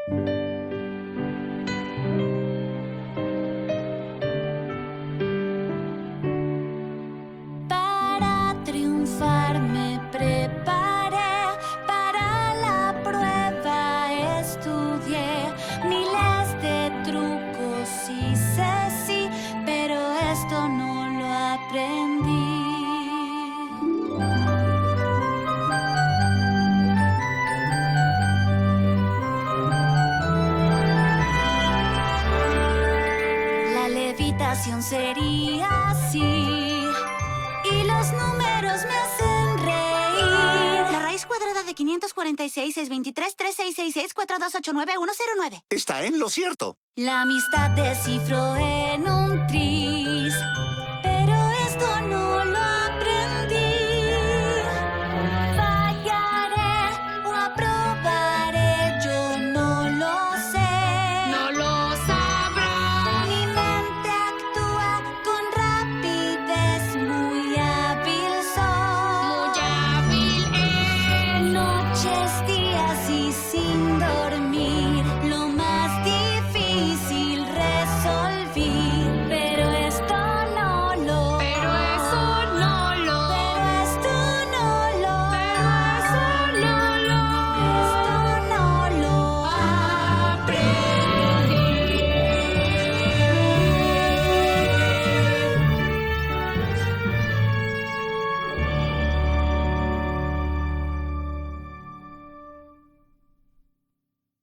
Para triunfar me preparé, para la prueba estudié. Miles de trucos hice, sí, pero esto no lo aprendí. La levitación sería así, y los números me hacen reír. La raíz cuadrada de 546 es 23, 3666, 4289, 109. Está en lo cierto. La amistad descifro en un tris.